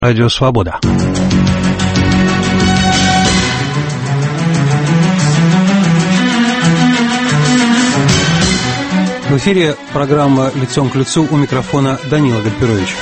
Радио «Свобода». В эфире программа «Лицом к лицу», у микрофона Данила Гальперович.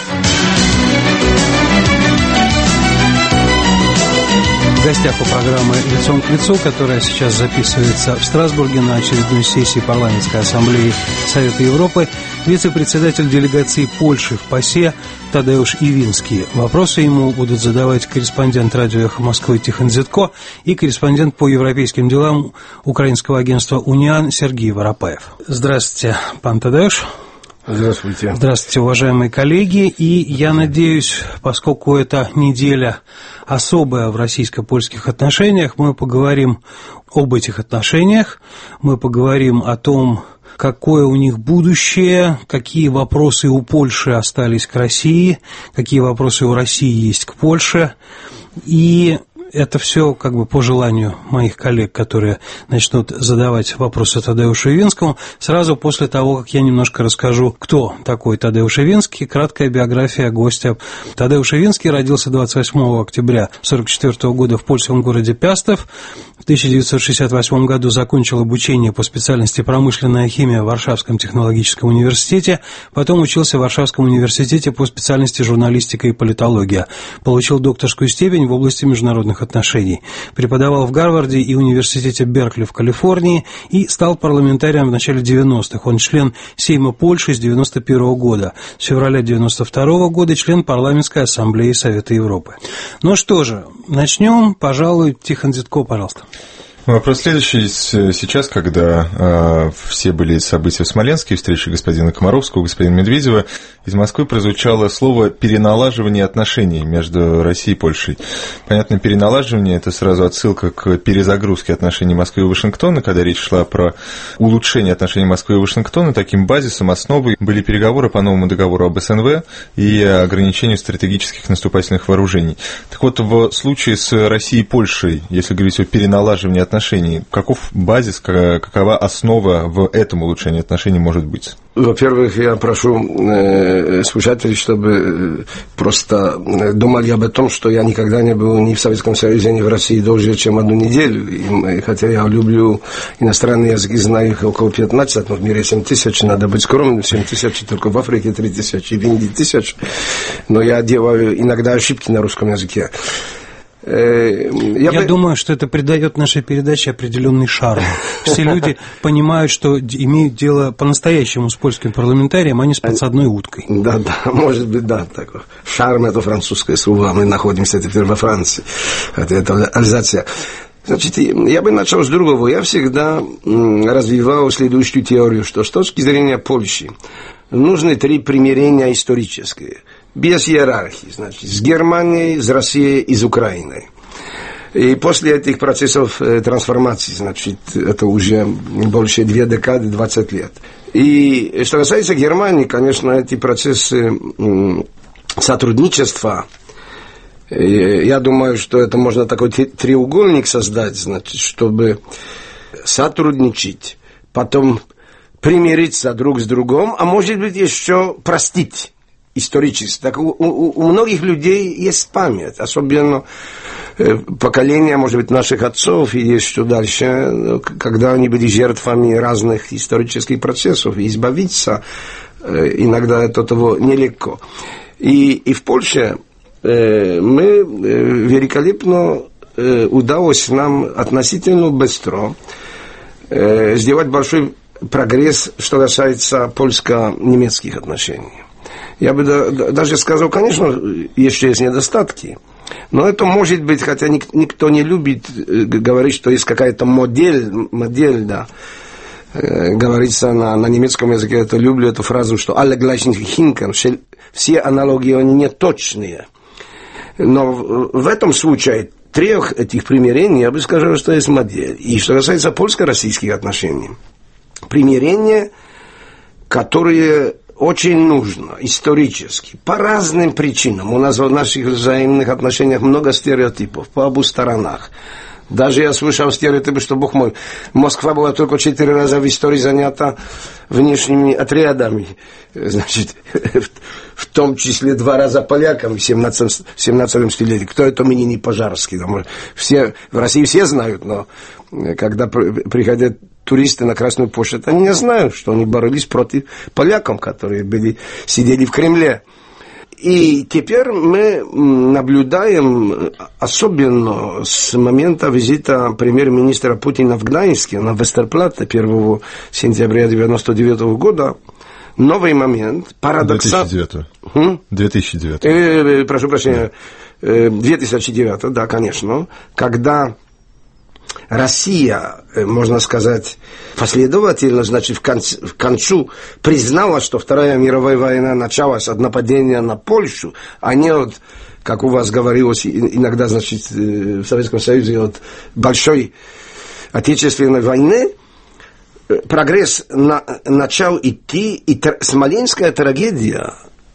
В гостях у программы «Лицом к лицу», которая сейчас записывается в Страсбурге на очередной сессии Парламентской ассамблеи Совета Европы, вице-председатель делегации Польши в ПАСЕ Тадеуш Ивинский. Вопросы ему будут задавать корреспондент радио «Эхо Москвы» Тихон Зитко и корреспондент по европейским делам украинского агентства «Униан» Сергей Воропаев. Здравствуйте, пан Тадеуш. Здравствуйте. Здравствуйте, уважаемые коллеги. И я надеюсь, поскольку эта неделя особая в российско-польских отношениях, мы поговорим об этих отношениях, мы поговорим о том, какое у них будущее, какие вопросы у Польши остались к России, какие вопросы у России есть к Польше. И это все как бы по желанию моих коллег, которые начнут задавать вопросы Тадеушу Ивинскому, сразу после того, как я немножко расскажу, кто такой Тадеуш Ивинский, краткая биография гостя. Тадеуш Ивинский родился 28 октября 1944 года в польском городе Пястов. В 1968 году закончил обучение по специальности промышленная химия в Варшавском технологическом университете, потом учился в Варшавском университете по специальности журналистика и политология. Получил докторскую степень в области международных отношений. Преподавал в Гарварде и университете Беркли в Калифорнии и стал парламентарием в начале 90-х. Он член Сейма Польши с 91 года. С февраля 92 года член Парламентской ассамблеи Совета Европы. Ну что же, начнем, пожалуй, Тихон Зитко, пожалуйста. Вопрос следующий. Сейчас, когда все были события в Смоленске, встречи господина Комаровского, господина Медведева, из Москвы прозвучало слово «переналаживание отношений» между Россией и Польшей. Понятно, переналаживание – это сразу отсылка к перезагрузке отношений Москвы и Вашингтона, когда речь шла про улучшение отношений Москвы и Вашингтона. Таким базисом, основой были переговоры по новому договору об СНВ и ограничению стратегических наступательных вооружений. Так вот, в случае с Россией и Польшей, если говорить о переналаживании отношений, каков базис, какова основа в этом улучшении отношений может быть? Во-первых, я прошу слушателей, чтобы просто думали об том, что я никогда не был ни в Советском Союзе, ни в России дольше, чем одну неделю. И хотя я люблю иностранные языки, знаю их около 15, но в мире 7 тысяч, надо быть скромным, 7 тысяч, только в Африке 3 тысячи, в Индии 1000. Но я делаю иногда ошибки на русском языке. Я думаю, что это придает нашей передаче определенный шарм. Все люди понимают, что имеют дело по-настоящему с польским парламентарием, а не с подсадной уткой. Да, может быть, да. Так. Шарм – это французское слово, мы находимся теперь во Франции. Это Альзация. Значит, я бы начал с другого. Я всегда развивал следующую теорию, что с точки зрения Польши нужны 3 примирения исторические. Без иерархии, значит, с Германией, с Россией и с Украиной. И после этих процессов трансформации, значит, это уже больше 2 декады, 20 лет. И что касается Германии, конечно, эти процессы сотрудничества, я думаю, что это можно такой треугольник создать, значит, чтобы сотрудничать, потом примириться друг с другом, а может быть еще простить. Исторически. Так у многих людей есть память, особенно поколения, может быть, наших отцов и еще дальше, когда они были жертвами разных исторических процессов, и избавиться иногда от этого нелегко. И в Польше мы великолепно удалось нам относительно быстро сделать большой прогресс, что касается польско-немецких отношений. Я бы даже сказал, конечно, еще есть недостатки, но это может быть, хотя никто не любит говорить, что есть какая-то модель, да. Говорится на немецком языке, я люблю эту фразу, что «alle gleichen hinken», все аналогии, они не точные. Но в этом случае 3 этих примирений, я бы сказал, что есть модель. И что касается польско-российских отношений, примирения, которые очень нужно исторически, по разным причинам. У нас в наших взаимных отношениях много стереотипов по обу сторонах. Даже я слышал стереотипы, что, бог мой, Москва была только 4 раза в истории занята внешними отрядами. Значит, в том числе 2 раза поляками в 17 столетии. Кто это Минини Пожарский? Все, в России все знают, но когда приходят туристы на Красную площадь, они не знают, что они боролись против поляков, которые сидели в Кремле. И теперь мы наблюдаем, особенно с момента визита премьер-министра Путина в Гданьске на Вестерплатте 1 сентября 1999 года, новый момент, парадоксальный. 2009. Прошу прощения, 2009, да, конечно, когда Россия, можно сказать, последовательно, значит, к концу признала, что Вторая мировая война началась от нападения на Польшу, а не от, как у вас говорилось иногда, значит, в Советском Союзе, от Большой Отечественной войны. Прогресс начал идти, и Смоленская трагедия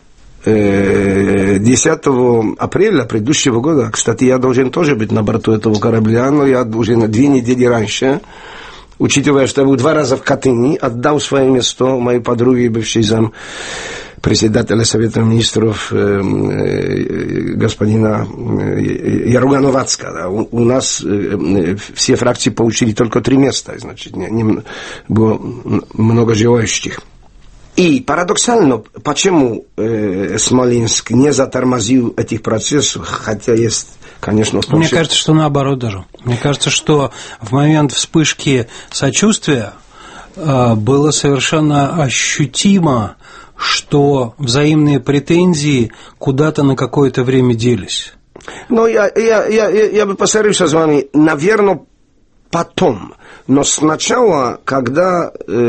10 апреля предыдущего года, кстати, я должен тоже быть на борту этого корабля, но я уже на 2 недели раньше, учитывая, что я был 2 раза в Катыни, отдал свое место моей подруге, бывшей зам председателя Совета министров господина Яруга-Новацка. Да. У нас все фракции получили только 3 места, значит, не было много желающих. И парадоксально, почему Смоленск не затормозил этих процессов, хотя есть, конечно... Мне кажется, что наоборот даже. Мне кажется, что в момент вспышки сочувствия было совершенно ощутимо, что взаимные претензии куда-то на какое-то время делись. Ну, я бы посоветовался с вами, наверное, потом. Но сначала, когда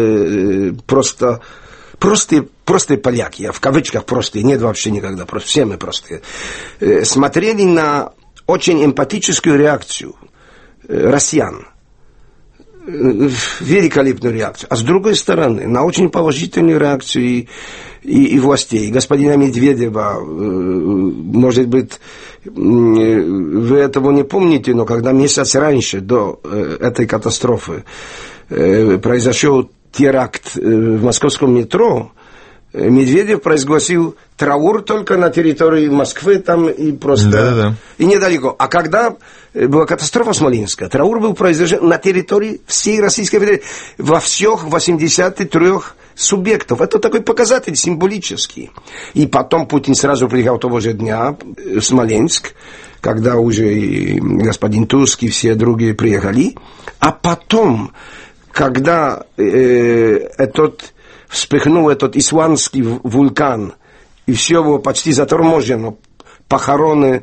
Простые поляки, я в кавычках простые, нет вообще никогда, просто все мы простые, смотрели на очень эмпатическую реакцию россиян, великолепную реакцию, а с другой стороны, на очень положительную реакцию и властей, господина Медведева, может быть, вы этого не помните, но когда месяц раньше, до этой катастрофы, произошел теракт в московском метро, Медведев произгласил траур только на территории Москвы там и просто... Да-да-да. И недалеко. А когда была катастрофа Смоленская, траур был произведен на территории всей Российской Федерации, во всех 83 субъектов. Это такой показатель символический. И потом Путин сразу приехал того же дня в Смоленск, когда уже и господин Туск и все другие приехали. А потом, когда вспыхнул этот исландский вулкан, и все было почти заторможено, похороны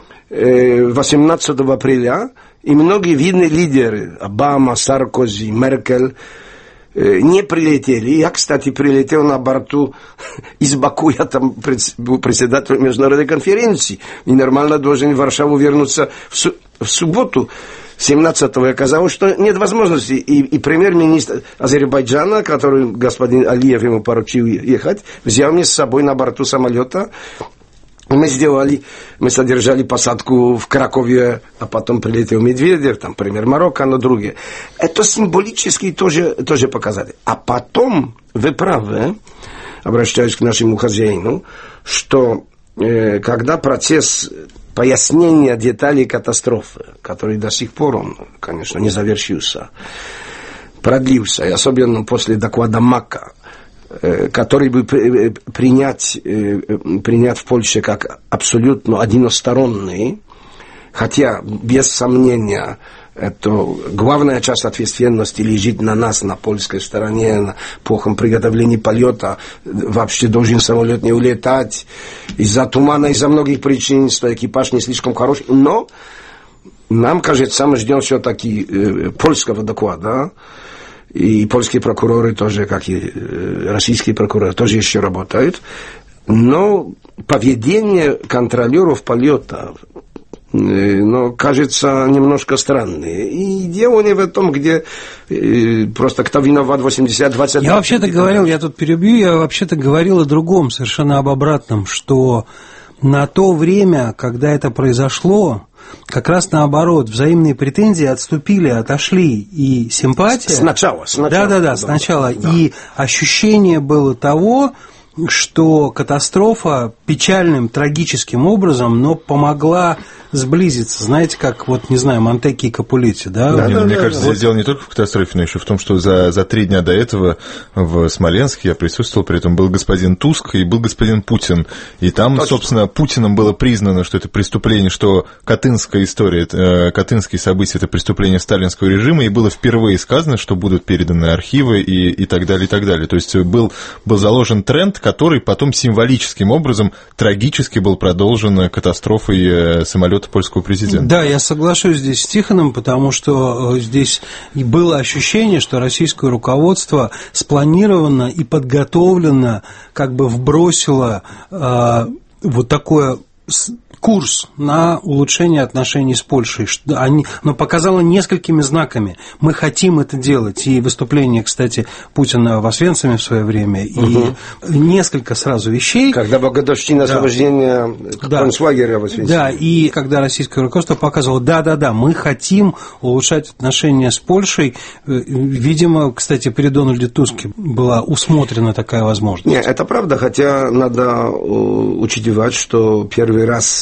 18 апреля, и многие видные лидеры, Обама, Саркози, Меркель, не прилетели. Я, кстати, прилетел на борту из Баку, я там был председателем международной конференции, и нормально должен в Варшаву вернуться в субботу. 17-го оказалось, что нет возможности. И премьер-министр Азербайджана, который господин Алиев ему поручил ехать, взял меня с собой на борту самолета. Мы содержали посадку в Кракове, а потом прилетел Медведев, там премьер Марокко, но другие. Это символически тоже показатель. А потом, вы правы, обращаюсь к нашему хозяину, что когда процесс пояснения деталей катастрофы, который до сих пор, он, конечно, не завершился, продлился, и особенно после доклада МАКа, который бы принять в Польше как абсолютно односторонний, хотя, без сомнения, это главная часть ответственности лежит на нас, на польской стороне, на плохом приготовлении полета. Вообще должен самолет не улетать из-за тумана, из-за многих причин, что экипаж не слишком хороший. Но нам кажется, мы ждем все-таки польского доклада. И польские прокуроры тоже, как и российские прокуроры, тоже еще работают. Но поведение контролеров полета, кажется немножко странное. И дело не в том, где просто кто виноват 80-20... Я вообще-то говорил, я тут перебью, я вообще-то говорил о другом, совершенно об обратном, что на то время, когда это произошло, как раз наоборот, взаимные претензии отошли, и симпатия... Сначала. Да, сначала. Да. И ощущение было того, что катастрофа печальным, трагическим образом, но помогла сблизиться. Знаете, как, вот, не знаю, Монтекки и Капулетти, да? Мне кажется, здесь дело не только в катастрофе, но еще в том, что за 3 дня до этого в Смоленске я присутствовал, при этом был господин Туск и был господин Путин. И там, точно, собственно, Путиным было признано, что это преступление, что катынская история, катынские события – это преступление сталинского режима, и было впервые сказано, что будут переданы архивы и так далее, и так далее. То есть был заложен тренд, который потом символическим образом трагически был продолжен катастрофой самолета польского президента. Да, я соглашусь здесь с Тихоном, потому что здесь было ощущение, что российское руководство спланировано и подготовлено, как бы вбросило вот такое курс на улучшение отношений с Польшей, но показало несколькими знаками. Мы хотим это делать. И выступление, кстати, Путина в Освенциме в свое время, и несколько сразу вещей. Когда была годовщина освобождения концлагеря в Освенциме. Да, и когда российское руководство показывало, да, мы хотим улучшать отношения с Польшей. Видимо, кстати, при Дональде Туске была усмотрена такая возможность. Нет, это правда, хотя надо учитывать, что первый раз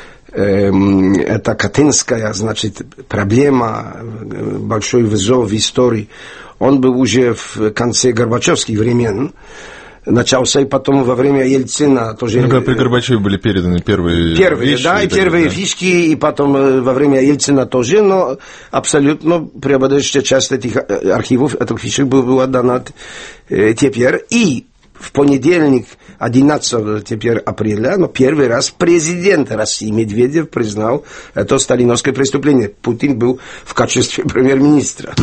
это катынская, значит, проблема, большой вызов в истории, он был уже в конце горбачевских времен, начался, и потом во время Ельцина тоже... Когда при Горбачеве были переданы первые вещи. Да, и первые фишки, и потом во время Ельцина тоже, но абсолютно преобладающая часть этих архивов, этих фишек была отдана теперь. И в понедельник, 11 теперь апреля, но первый раз президент России Медведев признал это сталиновское преступление. Путин был в качестве премьер-министра.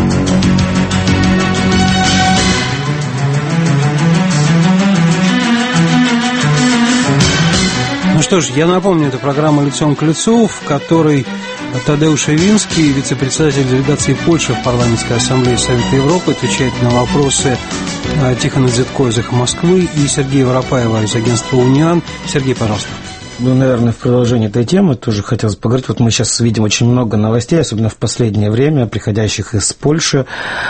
Ну что ж, я напомню, это программа «Лицом к лицу», в которой Тадеуш Явинский, вице-председатель делегации Польши в Парламентской ассамблее Совета Европы, отвечает на вопросы Тихона Дзитко из «Эхо Москвы» и Сергея Воропаева из агентства «Униан». Сергей, пожалуйста. Ну, наверное, в продолжении этой темы тоже хотелось поговорить. Вот мы сейчас видим очень много новостей, особенно в последнее время, приходящих из Польши.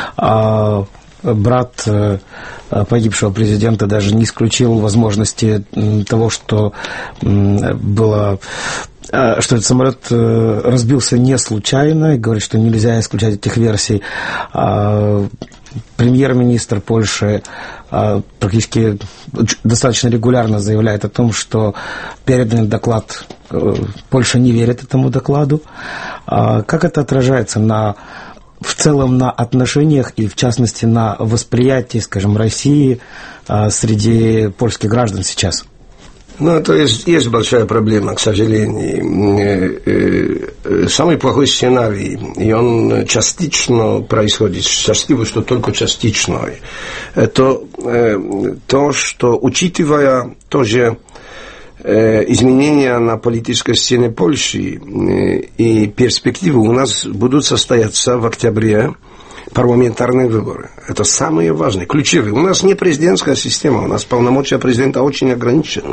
Брат погибшего президента даже не исключил возможности того, что было... что этот самолет разбился не случайно, и говорит, что нельзя исключать этих версий. Премьер-министр Польши практически достаточно регулярно заявляет о том, что переданный доклад, Польша не верит этому докладу. Как это отражается в целом на отношениях и, в частности, на восприятии, скажем, России среди польских граждан сейчас? Ну, это есть большая проблема, к сожалению. Самый плохой сценарий, и он частично происходит, счастливо, что только частично. Это то, что, учитывая тоже изменения на политической сцене Польши и перспективы, у нас будут состояться в октябре парламентарные выборы. Это самые важные, ключевые. У нас не президентская система, у нас полномочия президента очень ограничены.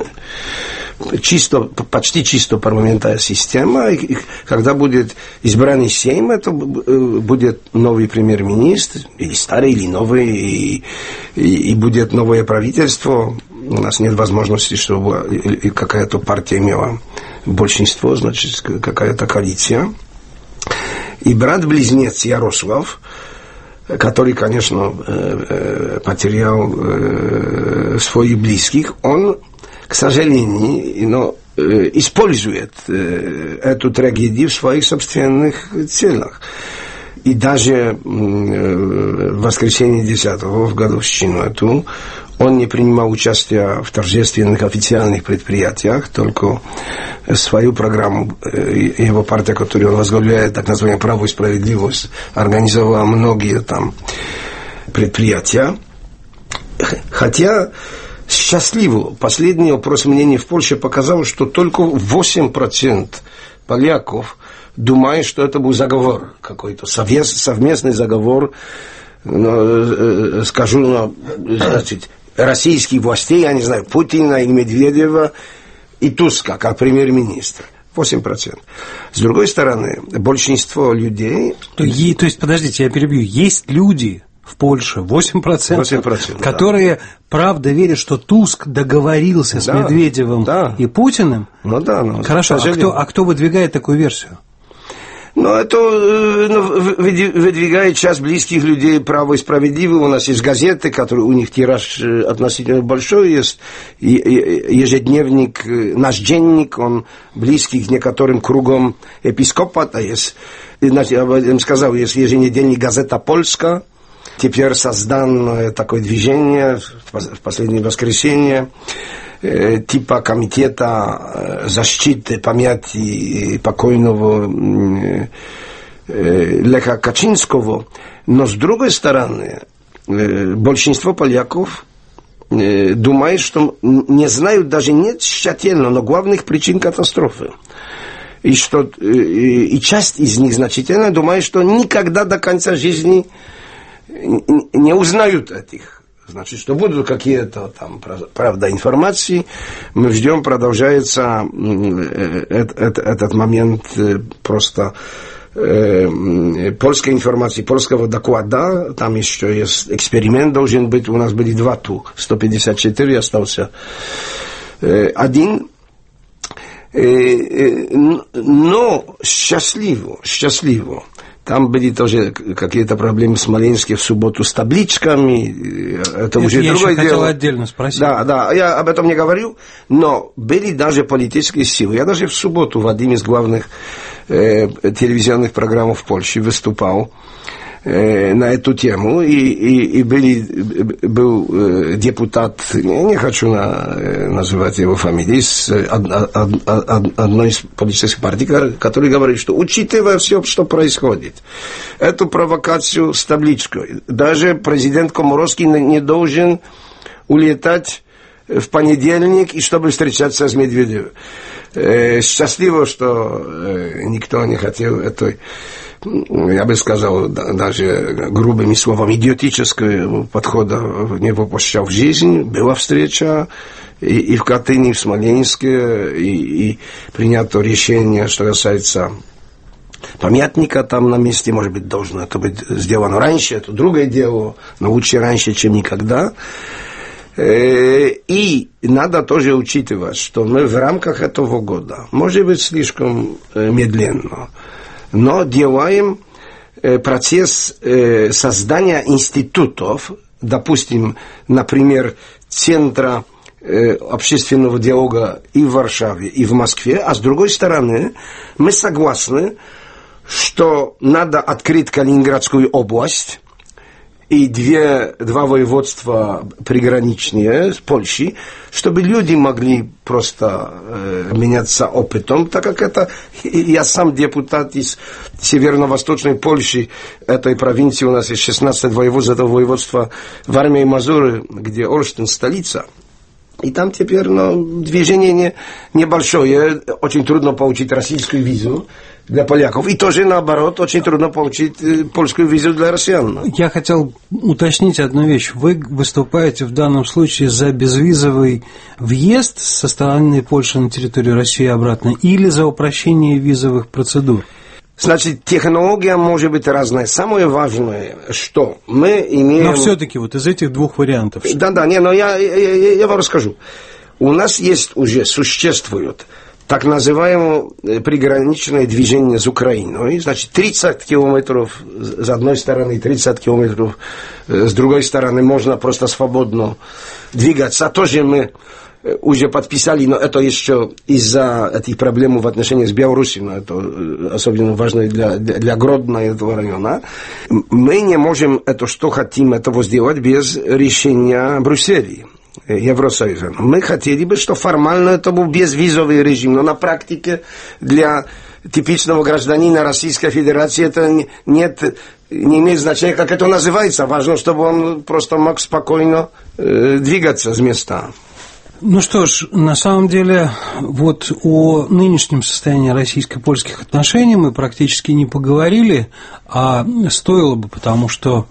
Почти чисто парламентарная система, и когда будет избранный Сейм, это будет новый премьер-министр, или старый, или новый, и будет новое правительство. У нас нет возможности, чтобы какая-то партия имела большинство, значит, какая-то коалиция. И брат-близнец Ярослав, который, конечно, потерял своих близких, он, к сожалению, использует эту трагедию в своих собственных целях. И даже в воскресенье 10-го, в годовщину эту, он не принимал участия в торжественных официальных предприятиях, только свою программу, его партия, которую он возглавляет, так называемая «Право и справедливость», организовала многие там предприятия. Хотя счастливо, последний опрос мнений в Польше показал, что только 8% поляков думают, что это был заговор какой-то, совместный заговор, скажу, значит, российских властей, я не знаю, Путина или Медведева, и Туска как премьер-министр. 8%. С другой стороны, большинство людей... То есть, подождите, я перебью. Есть люди в Польше, 8%, которые, правда, верят, что Туск договорился с Медведевым и Путиным? Ну да. Хорошо, а кто выдвигает такую версию? Ну, это выдвигает часть близких людей «Право и справедливо». У нас есть газеты, которые у них тираж относительно большой есть. Ежедневник, наш денник, он близкий к некоторым кругам епископата есть. Я им сказал, есть еженедельник «Газета Польска». Теперь создано такое движение в последнее воскресенье типа комитета защиты памяти покойного Lecha Kaczyńskiego, но с другой стороны, большинство поляков думают, что не знают даже не тщательно, но главных причин катастрофы. И часть из них значительно думает, что никогда до конца жизни не узнают этих. Значит, что будут какие-то там, правда, информации. Мы ждем, продолжается этот момент просто польской информации, польского доклада. Там еще есть эксперимент, должен быть. У нас были 2 154, остался 1. Но счастливо. Там были тоже какие-то проблемы в Смоленске в субботу с табличками. Это уже я другое еще хотел дело. Отдельно спросить. Да, я об этом не говорю, но были даже политические силы. Я даже в субботу в одном из главных телевизионных программ в Польше выступал на эту тему, и был депутат, не хочу называть его фамилию, из одной из политических партий, который говорит, что учитывая все, что происходит, эту провокацию с табличкой, даже президент Комаровский не должен улетать в понедельник, и чтобы встречаться с Медведевым. Счастливо, что никто не хотел этой, я бы сказал, даже грубыми словами, идиотического подхода не выпущал в жизнь. Была встреча и в Катыни, и в Смоленске, и принято решение, что касается памятника там на месте, может быть, должно это быть сделано раньше, это другое дело, но лучше раньше, чем никогда. И надо тоже учитывать, что мы в рамках этого года, может быть, слишком медленно, но делаем процесс создания институтов, допустим, например, Центра общественного диалога и в Варшаве, и в Москве, а с другой стороны, мы согласны, что надо открыть Калининградскую область, и два воеводства приграничные с Польшей, чтобы люди могли просто меняться опытом, так как это... Я сам депутат из северно-восточной Польши, этой провинции, у нас есть 16 воеводств, этого воеводства в Армии Мазуры, где Олштин столица. И там теперь движение небольшое, очень трудно получить российскую визу для поляков. И тоже наоборот, очень трудно получить польскую визу для россиян. Я хотел уточнить одну вещь. Вы выступаете в данном случае за безвизовый въезд со стороны Польши на территорию России и обратно или за упрощение визовых процедур? Значит, технология может быть разная. Самое важное, что мы имеем... Но все-таки вот из этих 2 вариантов. Да, но я вам расскажу. У нас существует так называемое приграничное движение с Украиной. Значит, 30 километров с одной стороны, 30 километров с другой стороны можно просто свободно двигаться. Тоже мы уже подписали, но это еще из-за этих проблем в отношениях с Беларусью, но это особенно важно для Гродно этого района. Мы не можем это, что хотим этого сделать без решения Брюсселя, Евросоюза. Мы хотели бы, что формально это был безвизовый режим, но на практике для типичного гражданина Российской Федерации это не имеет значения, как это называется. Важно, чтобы он просто мог спокойно двигаться с места. Ну что ж, на самом деле, вот о нынешнем состоянии российско-польских отношений мы практически не поговорили, а стоило бы, потому что,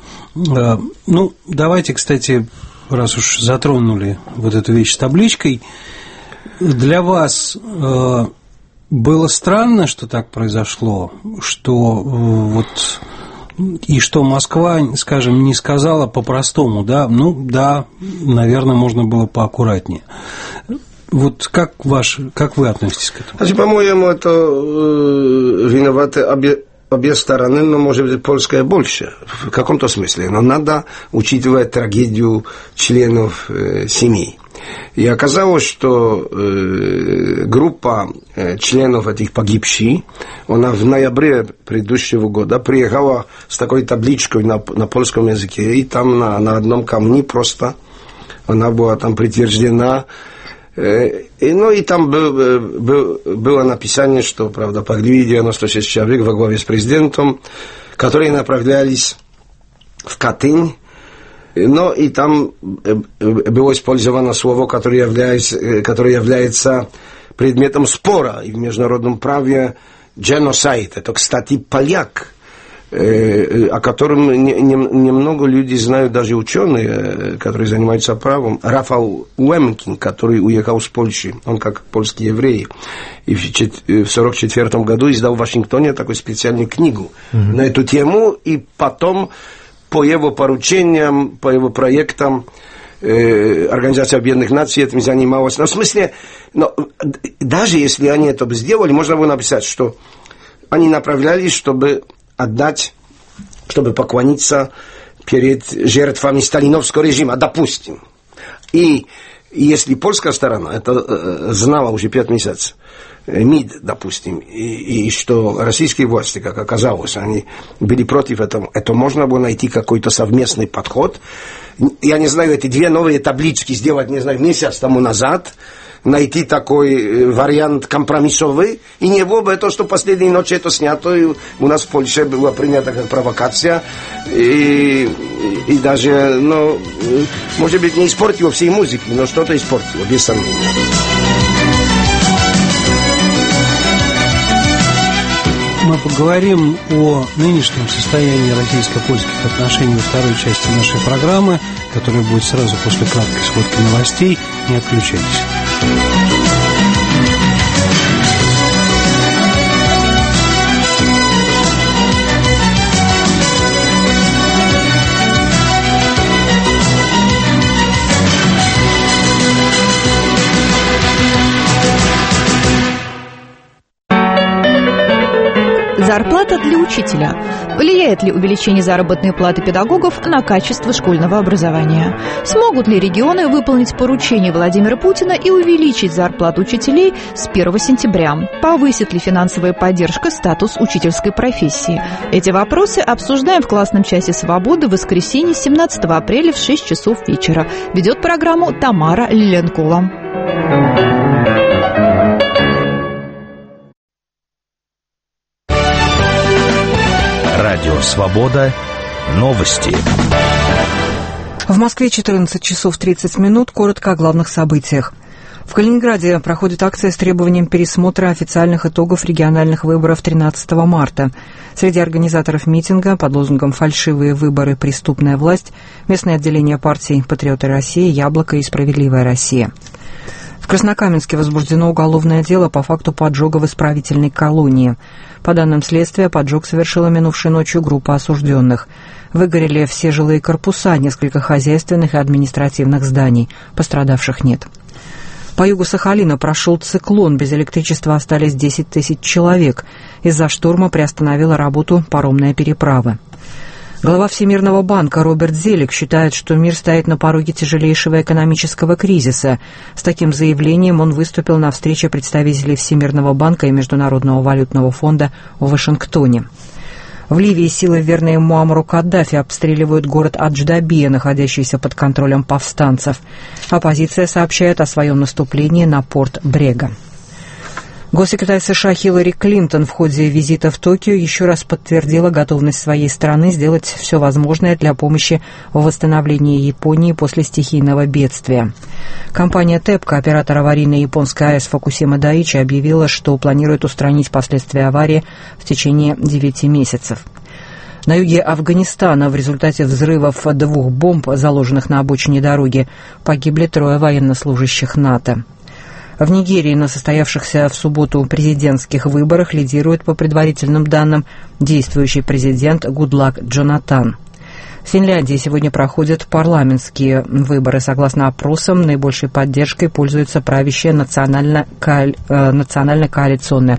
давайте, кстати, раз уж затронули вот эту вещь с табличкой, для вас было странно, что так произошло, что и что Москва, скажем, не сказала по-простому, да, наверное, можно было поаккуратнее. Вот как вы относитесь к этому? Значит, по-моему, это виноваты обе стороны, но, может быть, польская больше, в каком-то смысле. Но надо учитывать трагедию членов семей. И оказалось, что группа членов этих погибших, она в ноябре предыдущего года приехала с такой табличкой на польском языке, и там на одном камне просто она была там притверждена. И там было написание, что, правда, погибли 96 человек во главе с президентом, которые направлялись в Катынь. Но и там было использовано слово, которое является предметом спора и в международном праве genocide. Это, кстати, поляк, о котором немного людей знают, даже ученые, которые занимаются правом. Рафał Łemkin, который уехал с Польши, он как польский еврей, и в 1944 году издал в Вашингтоне такую специальную книгу на эту тему, и потом по его поручениям, по его проектам Организация Объединенных Наций этим занималась. Но в смысле, даже если они это бы сделали, можно было написать, что они направлялись, чтобы поклониться перед жертвами сталиновского режима, допустим. И если польская сторона это знала уже 5 месяцев, МИД, допустим, и что российские власти, как оказалось, они были против этого, это можно было найти какой-то совместный подход. Я не знаю, эти 2 новые таблички сделать, не знаю, месяц тому назад, найти такой вариант компромиссовый, и не было бы это, что последней ночью это снято, и у нас в Польше была принята как провокация, и даже, может быть, не испортило всей музыки, но что-то испортило, без сомнения. Мы поговорим о нынешнем состоянии российско-польских отношений во второй части нашей программы, которая будет сразу после краткой сводки новостей. Не отключайтесь. Зарплата для учителя. Влияет ли увеличение заработной платы педагогов на качество школьного образования? Смогут ли регионы выполнить поручение Владимира Путина и увеличить зарплату учителей с 1 сентября? Повысит ли финансовая поддержка статус учительской профессии? Эти вопросы обсуждаем в классном часе «Свободы» в воскресенье 17 апреля в 6 часов вечера. Ведет программу Тамара Лиленкова. Радио «Свобода». Новости. В Москве 14 часов 30 минут. Коротко о главных событиях. В Калининграде проходит акция с требованием пересмотра официальных итогов региональных выборов 13 марта. Среди организаторов митинга под лозунгом «Фальшивые выборы. Преступная власть» местное отделение партий «Патриоты России», «Яблоко» и «Справедливая Россия». В Краснокаменске возбуждено уголовное дело по факту поджога в исправительной колонии. По данным следствия, поджог совершила минувшей ночью группа осужденных. Выгорели все жилые корпуса, несколько хозяйственных и административных зданий. Пострадавших нет. По югу Сахалина прошел циклон. Без электричества остались 10 тысяч человек. Из-за шторма приостановила работу паромная переправа. Глава Всемирного банка Роберт Зелик считает, что мир стоит на пороге тяжелейшего экономического кризиса. С таким заявлением он выступил на встрече представителей Всемирного банка и Международного валютного фонда в Вашингтоне. В Ливии силы, верные Муаммару Каддафи, обстреливают город Адждабия, находящийся под контролем повстанцев. Оппозиция сообщает о своем наступлении на порт Брега. Госсекретарь США Хиллари Клинтон в ходе визита в Токио еще раз подтвердила готовность своей страны сделать все возможное для помощи в восстановлении Японии после стихийного бедствия. Компания ТЭПКО, оператор аварийной японской АЭС Фукусима-Дайичи, объявила, что планирует устранить последствия аварии в течение 9 месяцев. На юге Афганистана в результате взрывов 2 бомб, заложенных на обочине дороги, погибли 3 военнослужащих НАТО. В Нигерии на состоявшихся в субботу президентских выборах лидирует, по предварительным данным, действующий президент Гудлак Джонатан. В Финляндии сегодня проходят парламентские выборы. Согласно опросам, наибольшей поддержкой пользуется правящая национально-коалиционная.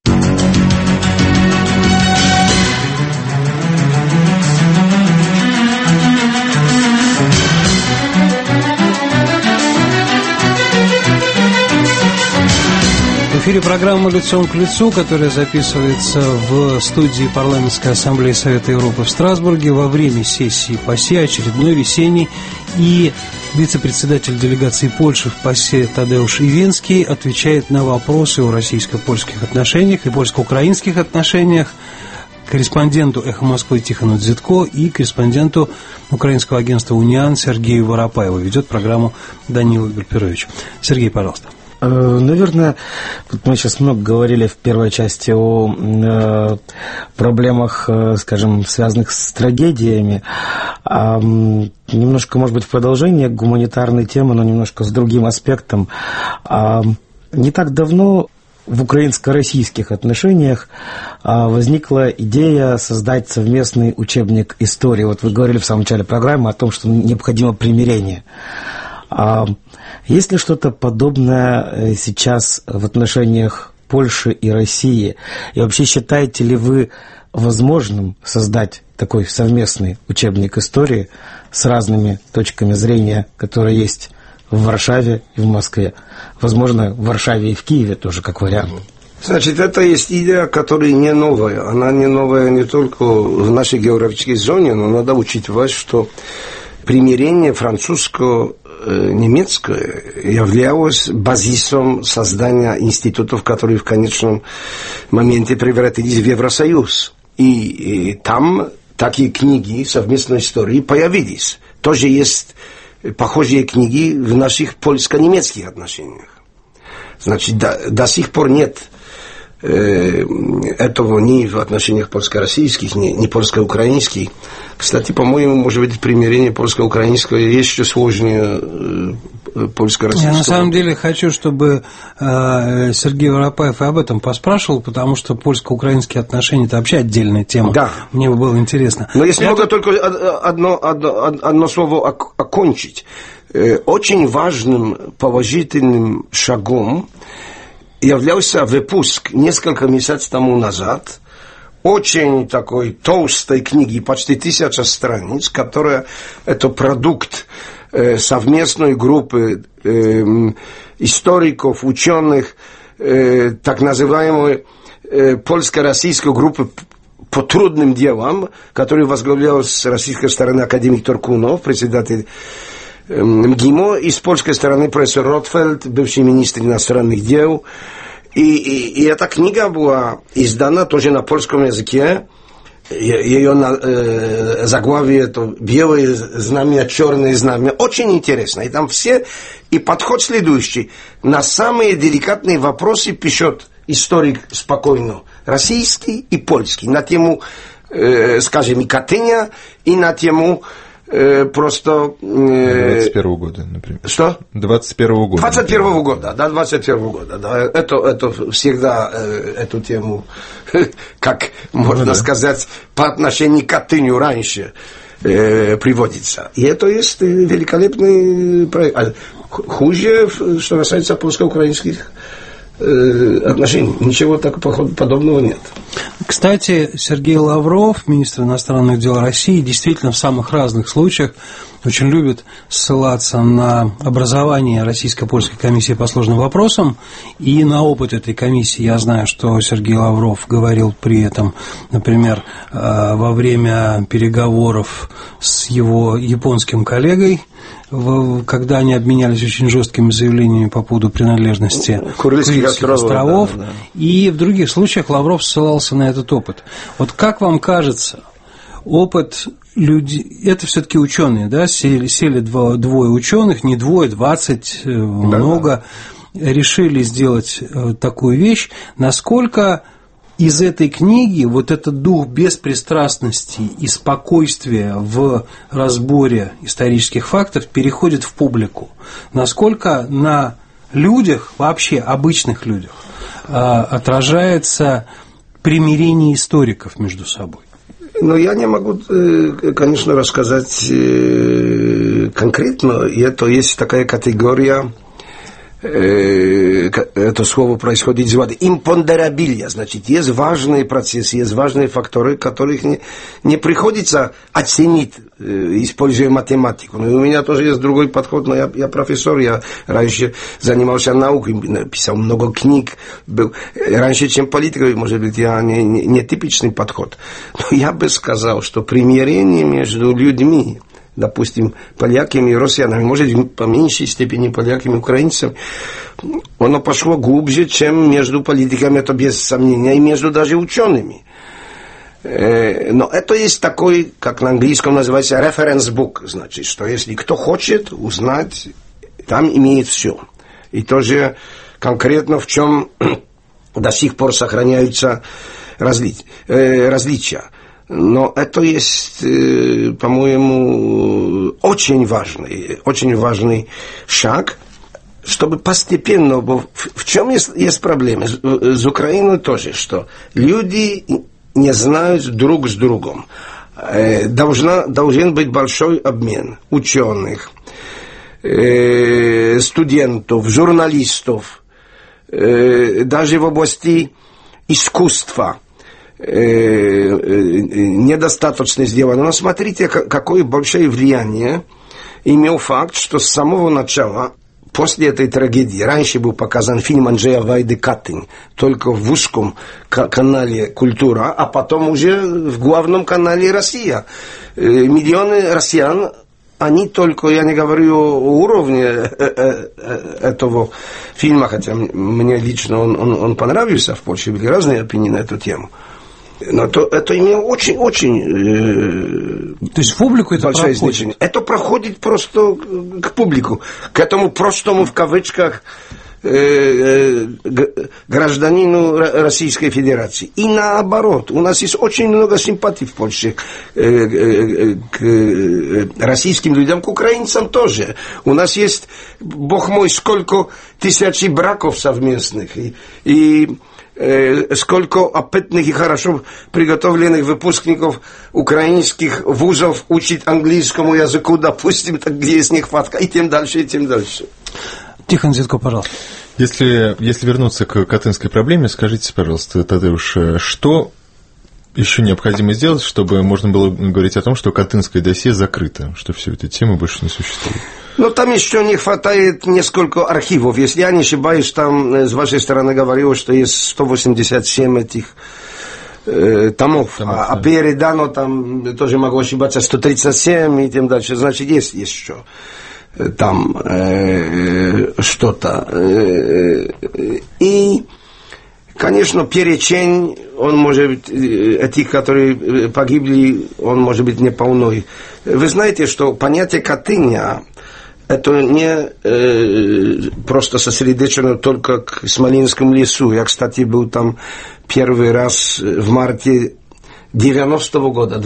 В эфире программа «Лицом к лицу», которая записывается в студии Парламентской ассамблеи Совета Европы в Страсбурге во время сессии ПАСЕ, очередной весенней, и вице-председатель делегации Польши в ПАСЕ Тадеуш Ивенский отвечает на вопросы о российско-польских отношениях и польско-украинских отношениях корреспонденту «Эхо Москвы» Тихону Дзитко и корреспонденту украинского агентства «Униан» Сергею Воропаеву. Ведет программу Данила Гальперович. Сергей, пожалуйста. Наверное, мы сейчас много говорили в первой части о проблемах, скажем, связанных с трагедиями. Немножко, может быть, в продолжение гуманитарной темы, но немножко с другим аспектом. Не так давно в украинско-российских отношениях возникла идея создать совместный учебник истории. Вот вы говорили в самом начале программы о том, что необходимо примирение. Есть ли что-то подобное сейчас в отношениях Польши и России? И вообще считаете ли вы возможным создать такой совместный учебник истории с разными точками зрения, которые есть в Варшаве и в Москве? Возможно, в Варшаве и в Киеве тоже как вариант. Значит, это есть идея, которая не новая. Она не новая не только в нашей географической зоне, но надо учитывать, что примирение французско-немецкое являлось базисом создания институтов, которые в конечном моменте превратились в Евросоюз. И там такие книги совместной истории появились. Тоже есть похожие книги в наших польско-немецких отношениях. Значит, до сих пор нет этого ни в отношениях польско-российских, ни польско-украинских. Кстати, по-моему, может быть, примирение польско-украинского еще сложнее польско-российского. Я на самом деле хочу, чтобы Сергей Воропаев и об этом поспрашивал, потому что польско-украинские отношения – это вообще отдельная тема. Да. Мне было интересно. Но если могу только одно слово окончить. Очень важным положительным шагом являлся выпуск несколько месяцев тому назад очень такой толстой книги, почти 1000 страниц, которая это продукт совместной группы историков, ученых, так называемой польско-российской группы по трудным делам, которую возглавлял с российской стороны академик Торкунов, председатель МГИМО, и с польской стороны профессор Ротфельд, бывший министр иностранных дел. И эта книга была издана тоже на польском языке. Ее заглавие это «Белое знамя, черное знамя». Очень интересно. И там все, и подход следующий. На самые деликатные вопросы пишет историк спокойно, российский и польский, на тему, скажем, и Катыня, и на тему просто... 21 года, например. Что? 21 года. 21 года, да, 21 года. Да. Это всегда эту тему, как можно сказать, по отношению к Катыню раньше приводится. И это есть великолепный проект. Хуже, что касается польско-украинских отношений. Ничего такого подобного нет. Кстати, Сергей Лавров, министр иностранных дел России, действительно в самых разных случаях очень любит ссылаться на образование Российско-Польской комиссии по сложным вопросам и на опыт этой комиссии. Я знаю, что Сергей Лавров говорил при этом, например, во время переговоров с его японским коллегой, когда они обменялись очень жесткими заявлениями по поводу принадлежности Курильских островов, да. И в других случаях Лавров ссылался на этот опыт. Вот как вам кажется, опыт людей, это все-таки ученые, да, сели двое ученых, не двое, 20, да, много, решили сделать такую вещь, насколько из этой книги вот этот дух беспристрастности и спокойствия в разборе исторических фактов переходит в публику, насколько на людях, вообще обычных людях, отражается примирение историков между собой? Но я не могу, конечно, рассказать конкретно. И это есть такая категория, это слово происходит из воды, импондерабилия, значит, есть важные процессы, есть важные факторы, которых не приходится оценить, используя математику. Но у меня тоже есть другой подход, но я профессор, я раньше занимался наукой, писал много книг, был раньше, чем политикой, может быть, я не типичный подход. Но я бы сказал, что примирение между людьми, допустим, поляками и россиянами, может, по меньшей степени поляками и украинцами, оно пошло глубже, чем между политиками, это без сомнения, и между даже учеными. Но это есть такой, как на английском называется, reference book, значит, что если кто хочет узнать, там имеет все. И тоже конкретно в чем до сих пор сохраняются различия. Но это есть, по-моему, очень важный шаг, чтобы постепенно, в чем есть проблема, с Украиной тоже, что люди не знают друг с другом. Должен быть большой обмен ученых, студентов, журналистов, даже в области искусства. Недостаточно сделано. Но смотрите, какое большое влияние имел факт, что с самого начала, после этой трагедии, раньше был показан фильм Анджея Вайды «Катынь», только в узком канале «Культура», а потом уже в главном канале «Россия». Миллионы россиян, они только, я не говорю о уровне этого фильма, хотя мне лично он понравился в Польше, были разные опинии на эту тему. Но это имело очень то есть в публику это большое проходит? значение. Это проходит просто к публику, к этому простому в кавычках гражданину Российской Федерации. И наоборот, у нас есть очень много симпатий в Польше к российским людям, к украинцам тоже. У нас есть, бог мой, сколько тысяч браков совместных. И сколько опытных и хорошо приготовленных выпускников украинских вузов учат английскому языку, допустим, где есть нехватка, и тем дальше, и тем дальше. Тихон Зитко, пожалуйста. Если вернуться к катынской проблеме, скажите, пожалуйста, Тадеуш, что еще необходимо сделать, чтобы можно было говорить о том, что катынское досье закрыто, что все этой темы больше не существует? Но там еще не хватает несколько архивов. Если я не ошибаюсь, там с вашей стороны говорилось, что есть 187 этих томов, а передано там, тоже могу ошибаться, 137 и тем дальше. Значит, есть еще там что-то. И, конечно, перечень, он может быть, этих, которые погибли, он может быть неполной. Вы знаете, что понятие Катыня, это не просто сосредоточено только к Смоленскому лесу. Я, кстати, был там первый раз в марте 90-го года,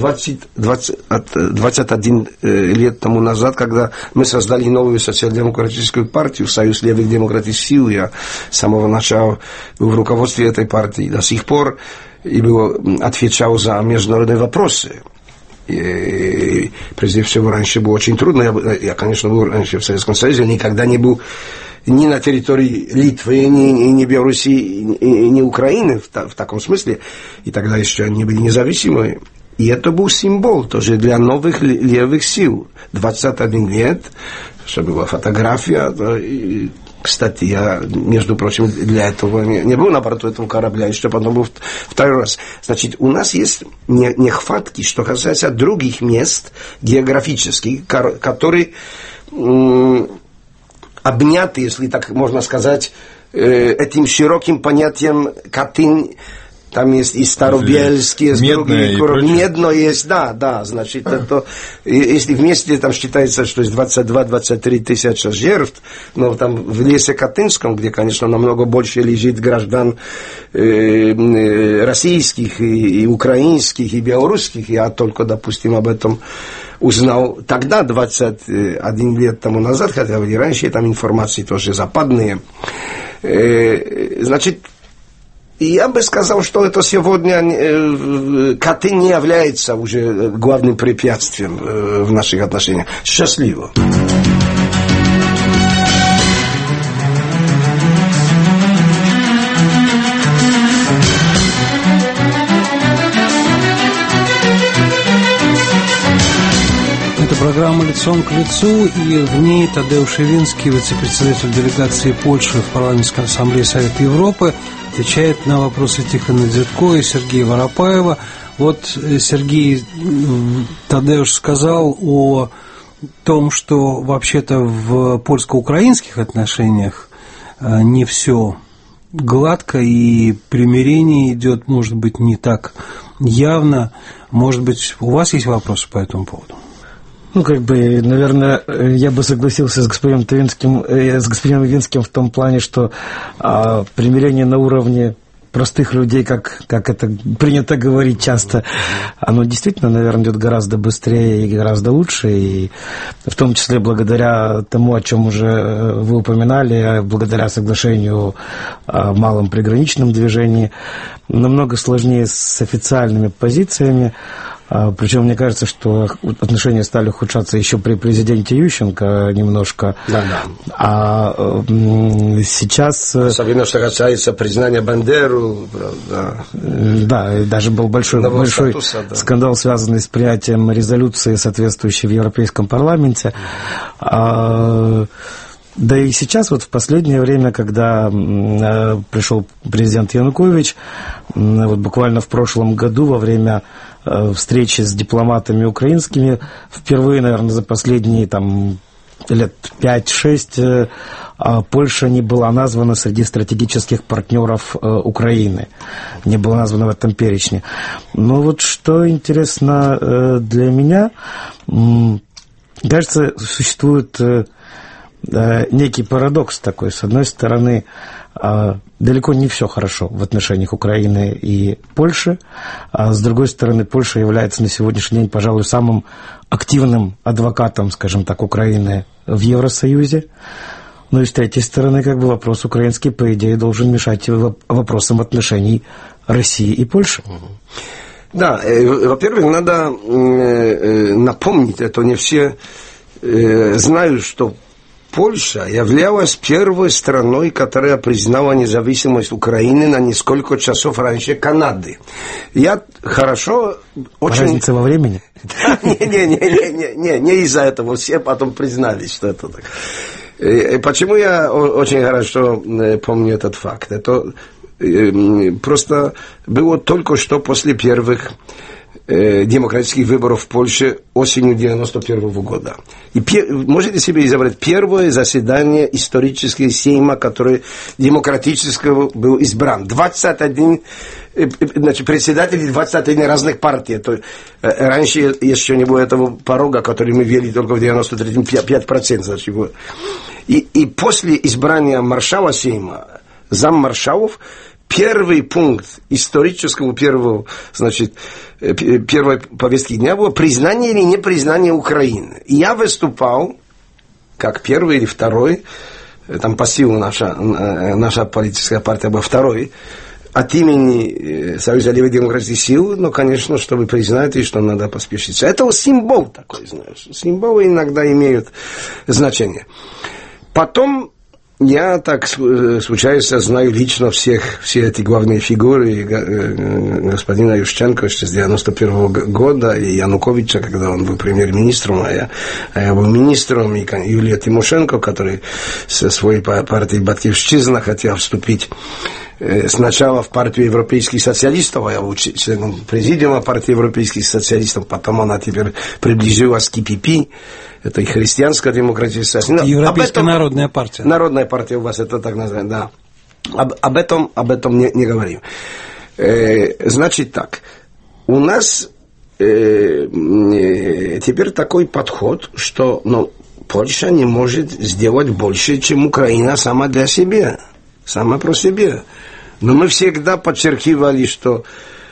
21 лет тому назад, когда мы создали новую социал-демократическую партию, Союз левых демократических сил. Я с самого начала был в руководстве этой партии до сих пор и отвечал за международные вопросы. И, прежде всего, раньше было очень трудно. Я, конечно, был раньше в Советском Союзе, никогда не был ни на территории Литвы, ни Белоруссии, ни Украины в таком смысле. И тогда еще они были независимые. И это был символ тоже для новых левых сил. 21 лет, что была фотография. И, кстати, я, между прочим, для этого не был на борту этого корабля, еще потом был второй раз. Значит, у нас есть нехватки, что касается других мест географических, которые обняты, если так можно сказать, этим широким понятием Катынь Там есть и Старобельские, другие курорты. Медно есть, да, значит, это, если вместе там считается, что есть 22-23 тысячи жертв, но там в лесе Катынском, где, конечно, намного больше лежит граждан российских, и украинских, и белорусских, я только, допустим, об этом узнал тогда, 21 лет тому назад, хотя и раньше там информации тоже западные. Значит, я бы сказал, что это сегодня Катынь не является уже главным препятствием в наших отношениях. Счастливо. Программа «Лицом к лицу», и в ней Тадеуш Ивинский, вице-председатель делегации Польши в Парламентской ассамблее Совета Европы, отвечает на вопросы Тихона Дзитко и Сергея Воропаева. Вот Сергей, Тадеуш сказал о том, что вообще-то в польско-украинских отношениях не все гладко, и примирение идет, может быть, не так явно. Может быть, у вас есть вопросы по этому поводу? Ну, наверное, я бы согласился с господином Ивинским в том плане, что примирение на уровне простых людей, как это принято говорить часто, оно действительно, наверное, идет гораздо быстрее и гораздо лучше, и в том числе благодаря тому, о чем уже вы упоминали, благодаря соглашению о малом приграничном движении, намного сложнее с официальными позициями. Причем мне кажется, что отношения стали ухудшаться еще при президенте Ющенко немножко. Да. А сейчас... Особенно, что касается признания Бандеру. Да, и даже был большой скандал, связанный с принятием резолюции, соответствующей в Европейском парламенте. Да и сейчас, вот в последнее время, когда пришел президент Янукович, вот буквально в прошлом году, во время встречи с дипломатами украинскими, впервые, наверное, за последние лет 5-6 Польша не была названа среди стратегических партнеров Украины, не была названа в этом перечне. Но вот что интересно для меня, кажется, существует некий парадокс такой. С одной стороны, далеко не все хорошо в отношениях Украины и Польши, а с другой стороны, Польша является на сегодняшний день, пожалуй, самым активным адвокатом, скажем так, Украины в Евросоюзе. Ну и с третьей стороны, вопрос украинский, по идее, должен мешать вопросам отношений России и Польши. Да, во-первых, надо напомнить, это не все знают, что Польша являлась первой страной, которая признала независимость Украины на несколько часов раньше Канады. Я хорошо... Разница во времени? Не из-за этого. Все потом признались, что это так. Почему я очень хорошо помню этот факт? Это просто было только что после первых демократических выборов в Польше осенью 1991 года. И можете себе изобразить первое заседание исторического Сейма, который демократического был избран. 21 председателей 21 разных партий. То, раньше еще не было этого порога, который мы ввели только в 93-м 5%. Значит, и после избрания маршала Сейма, заммаршалов, первый пункт исторического первой повестки дня было признание или непризнание Украины. И я выступал, как первый или второй, там по силу наша политическая партия была второй, от имени Союза левых демократических сил, но, конечно, чтобы признать, и что надо поспешить. Это символ такой, знаешь. Символы иногда имеют значение. Потом я так случайно знаю лично все эти главные фигуры господина Ющенко еще с 1991 года, и Януковича, когда он был премьер-министром, а я был министром, и Юлия Тимошенко, который со своей партией Батькивщина хотел вступить сначала в партию европейских социалистов, а я был членом президиума партии европейских социалистов, потом она теперь приблизилась к КПП, это и христианская демократия. Европейская народная партия. Народная партия у вас это так называется, да. Об этом не говорим. Значит так, у нас теперь такой подход, что Польша не может сделать больше, чем Украина сама для себя, сама про себя. Но мы всегда подчеркивали, что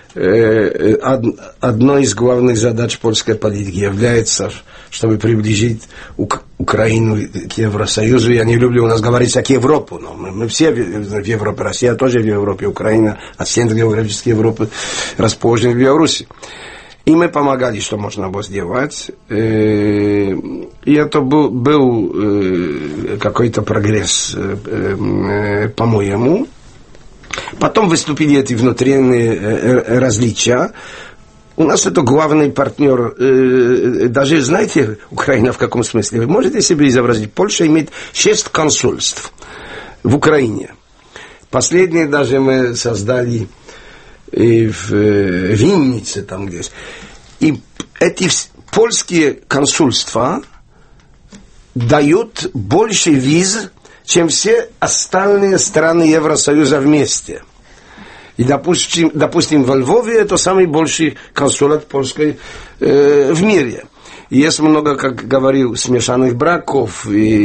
одной из главных задач польской политики является, чтобы приближить Украину к Евросоюзу. Я не люблю у нас говорить к Европу, но мы все в Европе, Россия тоже в Европе, Украина от центра географической Европы расположена в Беларуси. И мы помогали, что можно было сделать. И это был какой-то прогресс, по-моему. Потом выступили эти внутренние различия. У нас это главный партнер. Даже, знаете, Украина в каком смысле? Вы можете себе изобразить? Польша имеет 6 консульств в Украине. Последнее даже мы создали в Виннице, там где. И эти польские консульства дают больше виз, чем все остальные страны Евросоюза вместе. И, допустим, во Львове это самый большой консулат польской в мире. Есть много, как говорил, смешанных браков,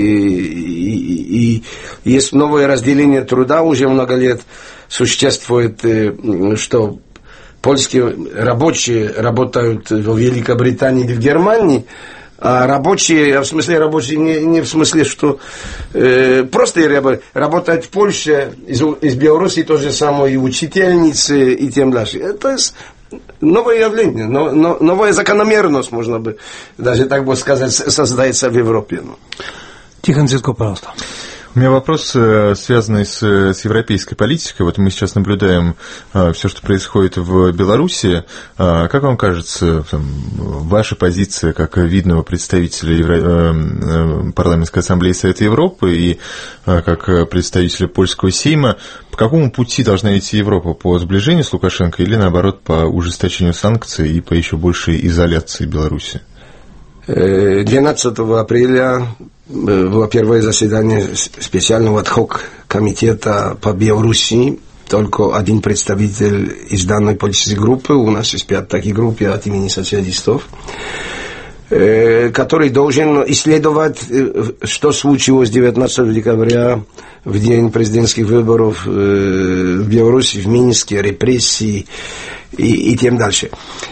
и есть новое разделение труда, уже много лет существует, что польские рабочие работают в Великобритании или в Германии, а рабочие, в смысле рабочие не в смысле, что просто работают в Польше, из Беларуси то же самое, и учительницы, и тем дальше. Это новое явление, новая закономерность, можно бы даже так бы сказать, создается в Европе. Тихон Зитко, пожалуйста. У меня вопрос, связанный с европейской политикой. Вот мы сейчас наблюдаем все, что происходит в Беларуси. Как вам кажется, ваша позиция как видного представителя Парламентской ассамблеи Совета Европы и как представителя польского Сейма, по какому пути должна идти Европа? По сближению с Лукашенко или, наоборот, по ужесточению санкций и по еще большей изоляции Беларуси? 12 апреля было первое заседание специального ad-hoc комитета по Беларуси. Только один представитель из данной политической группы, у нас есть 5 таких групп от имени социалистов, который должен исследовать, что случилось 19 декабря, в день президентских выборов в Беларуси, в Минске, репрессии и тем дальше.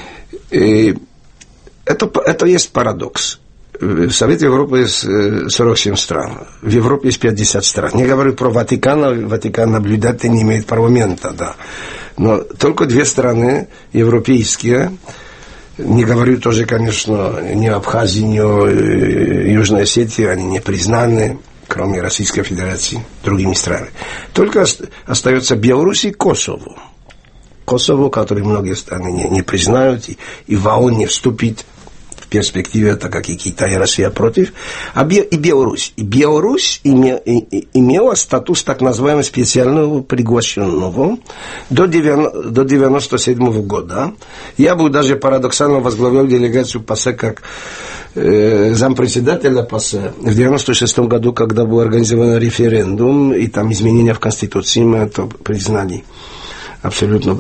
Это есть парадокс. В Совете Европы есть 47 стран. В Европе есть 50 стран. Не говорю про Ватикан. Ватикан наблюдатель не имеет парламента, да. Но только 2 страны европейские. Не говорю тоже, конечно, ни Абхазии, ни Южной Осетии. Они не признаны, кроме Российской Федерации, другими странами. Только остается Беларусь и Косово. Косово, который многие страны не признают, и в ООН не вступит в перспективе, так как и Китай, и Россия против, и Беларусь. И Беларусь имела статус так называемого специального приглашенного до 1997 года. Я был даже парадоксально возглавлял делегацию ПАСЕ как зампредседателя ПАСЕ в 1996 году, когда был организован референдум, и там изменения в Конституции мы это признали абсолютно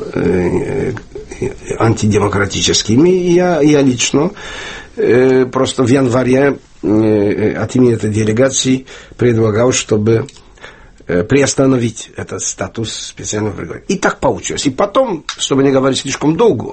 антидемократическими. Я лично просто в январе от имени этой делегации предлагал, чтобы приостановить этот статус специального приглашения. И так получилось. И потом, чтобы не говорить слишком долго,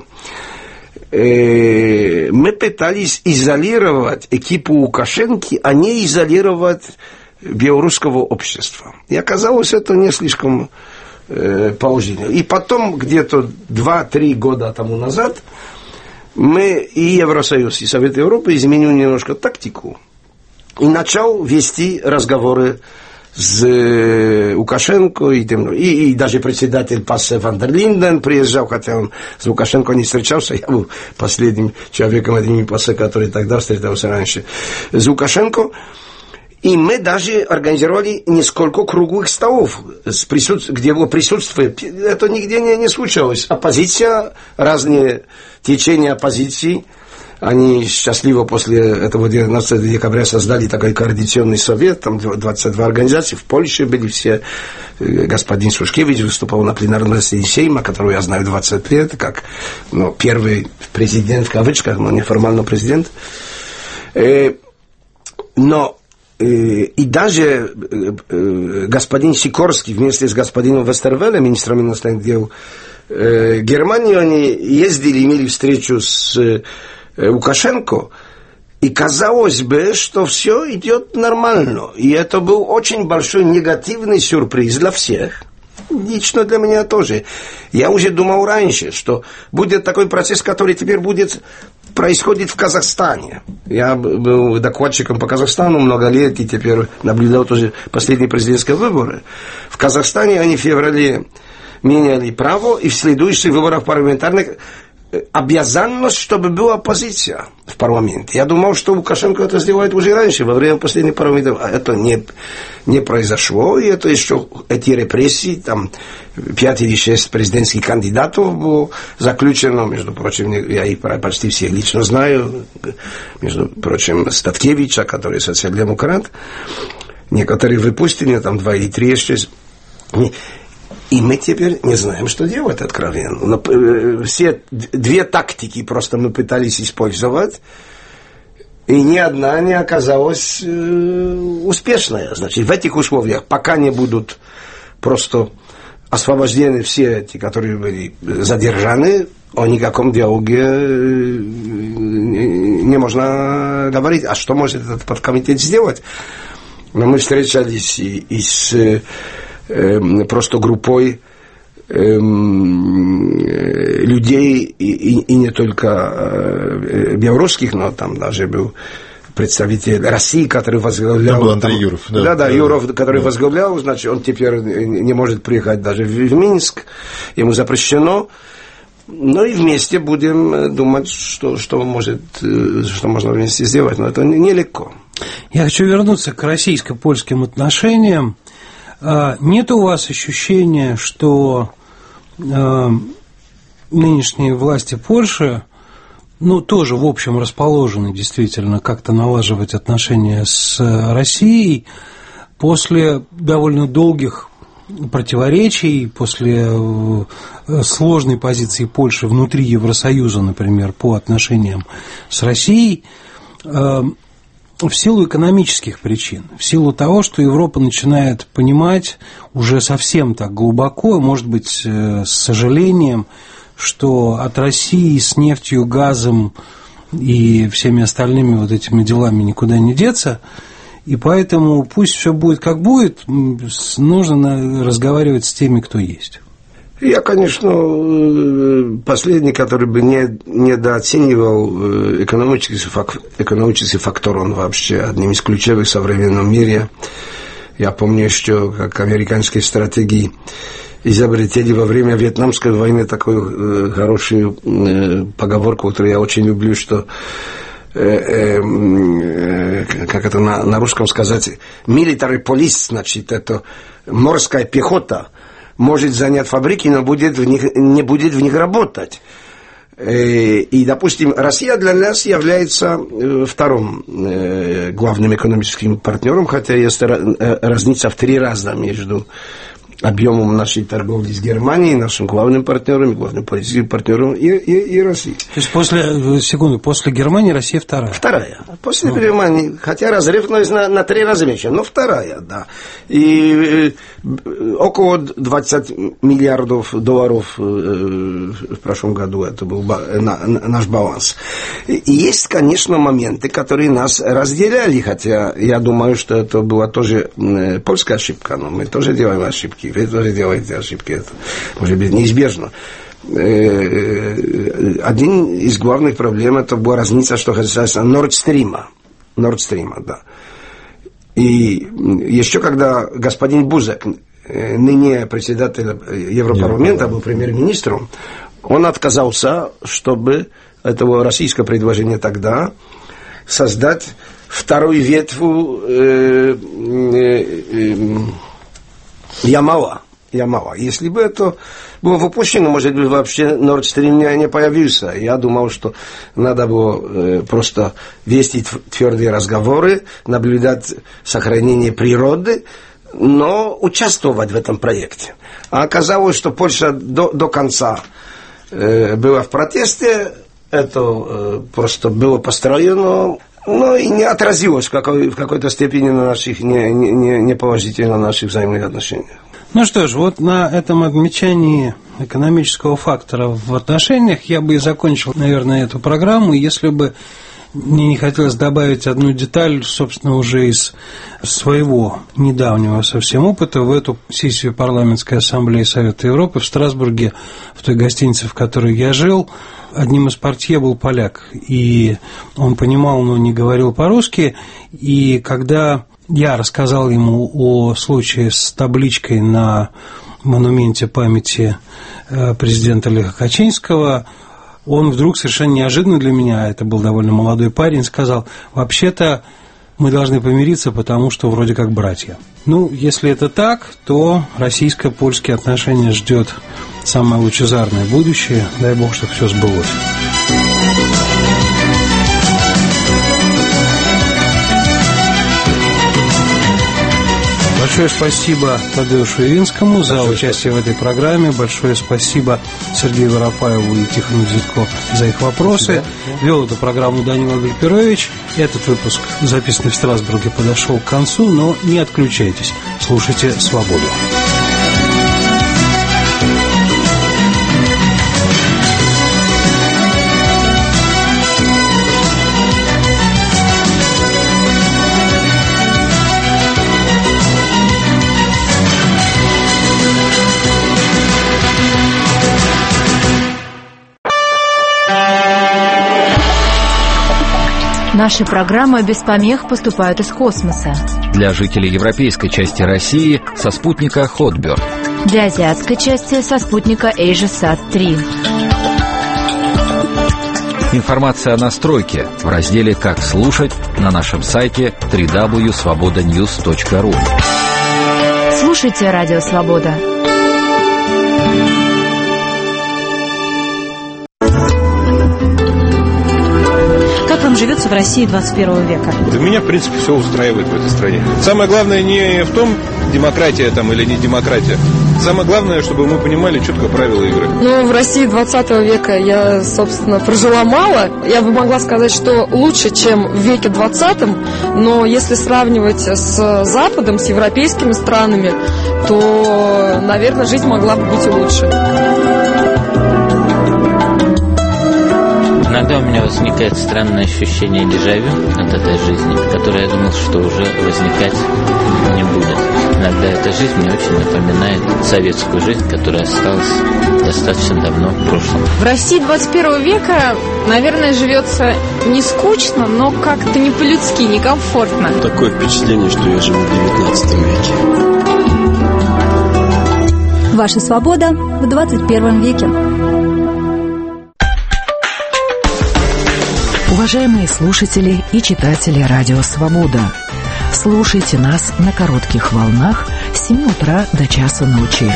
мы пытались изолировать экипу Лукашенко, а не изолировать белорусского общества. И оказалось, это не слишком положительно. И потом, где-то 2-3 года тому назад, мы и Евросоюз, и Совет Европы изменил немножко тактику и начал вести разговоры с Лукашенко, и даже председатель ПАСЕ Ван дер Линден приезжал, хотя он с Лукашенко не встречался, я был последним человеком от имени ПАСЕ, который тогда встречался раньше с Лукашенко. И мы даже организовали несколько круглых столов, где было присутствие. Это нигде не случалось. Оппозиция, разные течения оппозиции, Они счастливо после этого 19 декабря создали такой координационный совет, там 22 организации, в Польше были все, господин Сушкевич выступал на пленарном заседании Сейма, которого я знаю 20 лет, как первый президент, в кавычках, но неформально президент. Но и даже господин Сикорский вместе с господином Вестервеллем, министром иностранных дел Германии, они ездили, имели встречу с Лукашенко, и казалось бы, что все идет нормально. И это был очень большой негативный сюрприз для всех. Лично для меня тоже. Я уже думал раньше, что будет такой процесс, который теперь происходит в Казахстане. Я был докладчиком по Казахстану много лет, и теперь наблюдал тоже последние президентские выборы. В Казахстане они в феврале меняли право, и в следующих выборах парламентарных обязанность, чтобы была оппозиция в парламенте. Я думал, что Лукашенко это сделает уже раньше, во время последних парламентов. А это не произошло, и это еще эти репрессии, там 5 или 6 президентских кандидатов было заключено, между прочим, я их почти всех лично знаю, между прочим, Статкевича, который социал-демократ, некоторые выпущены, там 2 или 3 еще. И мы теперь не знаем, что делать откровенно. Но все 2 тактики просто мы пытались использовать, и ни одна не оказалась успешной. Значит, в этих условиях, пока не будут просто освобождены все эти, которые были задержаны, о никаком диалоге не можно говорить. А что может этот подкомитет сделать? Но мы встречались и с просто группой людей, и не только белорусских, но там даже был представитель России, который возглавлял... Там был Андрей Юров. Да, Юров, который возглавлял, значит, он теперь не может приехать даже в Минск, ему запрещено. Ну и вместе будем думать, что можно вместе сделать, но это нелегко. Я хочу вернуться к российско-польским отношениям. Нет у вас ощущения, что нынешние власти Польши, тоже, в общем, расположены действительно как-то налаживать отношения с Россией после довольно долгих противоречий, после сложной позиции Польши внутри Евросоюза, например, по отношениям с Россией, в силу экономических причин, в силу того, что Европа начинает понимать уже совсем так глубоко, может быть, с сожалением, что от России с нефтью, газом и всеми остальными вот этими делами никуда не деться, и поэтому пусть все будет как будет, нужно разговаривать с теми, кто есть. Я, конечно, последний, который бы недооценивал экономический фактор, он вообще одним из ключевых в современном мире. Я помню еще, как американские стратеги изобретели во время Вьетнамской войны такую хорошую поговорку, которую я очень люблю, что, как это на русском сказать, military police, значит, это морская пехота, может занять фабрики, но не будет в них работать. И, допустим, Россия для нас является вторым главным экономическим партнером, хотя есть разница в 3 раза между объемом нашей торговли с Германией, нашим главным партнером, главным политическим партнером и Россией. То есть после Германии Россия вторая? Вторая. После Германии, хотя разрыв на 3 раза меньше, но вторая, да. И около 20 миллиардов долларов в прошлом году это был наш баланс. И есть, конечно, моменты, которые нас разделяли, хотя я думаю, что это была тоже польская ошибка, но мы тоже делаем ошибки. Вы тоже делаете ошибки, это может быть неизбежно. Один из главных проблем это была разница, что касается Nord Stream, да. И еще когда господин Бузек, ныне председатель Европарламента, был премьер-министром, он отказался, чтобы этого российское предложение тогда создать вторую ветвь Ямала, Ямала. Если бы это было выпущено, может быть, вообще Nord Stream не появился. Я думал, что надо было просто вести твердые разговоры, наблюдать сохранение природы, но участвовать в этом проекте. А оказалось, что Польша до конца была в протесте, это просто было построено, но и не отразилось в какой-то степени на наших неположительно на наших взаимных отношениях. Ну что ж, вот на этом отмечании экономического фактора в отношениях я бы и закончил, наверное, эту программу, если бы мне не хотелось добавить одну деталь, собственно, уже из своего недавнего совсем опыта. В эту сессию Парламентской ассамблеи Совета Европы в Страсбурге, в той гостинице, в которой я жил, одним из портье был поляк, и он понимал, но не говорил по-русски, и когда я рассказал ему о случае с табличкой на монументе памяти президента Леха Качинского, он вдруг совершенно неожиданно для меня, это был довольно молодой парень, сказал: вообще-то мы должны помириться, потому что вроде как братья. Ну, если это так, то российско-польские отношения ждет самое лучезарное будущее. Дай бог, чтобы все сбылось. Большое спасибо Тадеушу Явинскому за участие в этой программе. Большое спасибо Сергею Воропаеву и Тихону Дзитко за их вопросы. Вел эту программу Данила Гальперович. Этот выпуск, записанный в Страсбурге, подошел к концу, но не отключайтесь. Слушайте «Свободу». Наши программы без помех поступают из космоса. Для жителей европейской части России со спутника Hotbird. Для азиатской части со спутника AsiaSat-3. Информация о настройке в разделе «Как слушать» на нашем сайте www.svobodanews.ru. Слушайте Радио Свобода. Как вам живется в России 21 века? Да меня, в принципе, все устраивает в этой стране. Самое главное не в том, демократия там или не демократия. Самое главное, чтобы мы понимали четко правила игры. Ну, в России 20 века я, собственно, прожила мало. Я бы могла сказать, что лучше, чем в веке 20, но если сравнивать с Западом, с европейскими странами, то, наверное, жизнь могла бы быть и лучше. Иногда у меня возникает странное ощущение дежавю от этой жизни, которое я думал, что уже возникать не будет. Иногда эта жизнь мне очень напоминает советскую жизнь, которая осталась достаточно давно в прошлом. В России 21 века, наверное, живется не скучно, но как-то не по-людски, некомфортно. Такое впечатление, что я живу в 19 веке. Ваша свобода в 21 веке. Уважаемые слушатели и читатели Радио Свобода, слушайте нас на коротких волнах с 7 утра до часа ночи.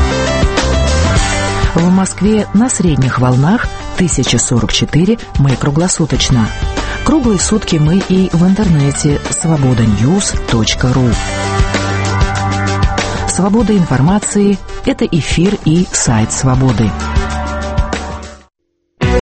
В Москве на средних волнах 1044 мы круглосуточно. Круглые сутки мы и в интернете svobodanews.ru. Свобода информации – это эфир и сайт Свободы.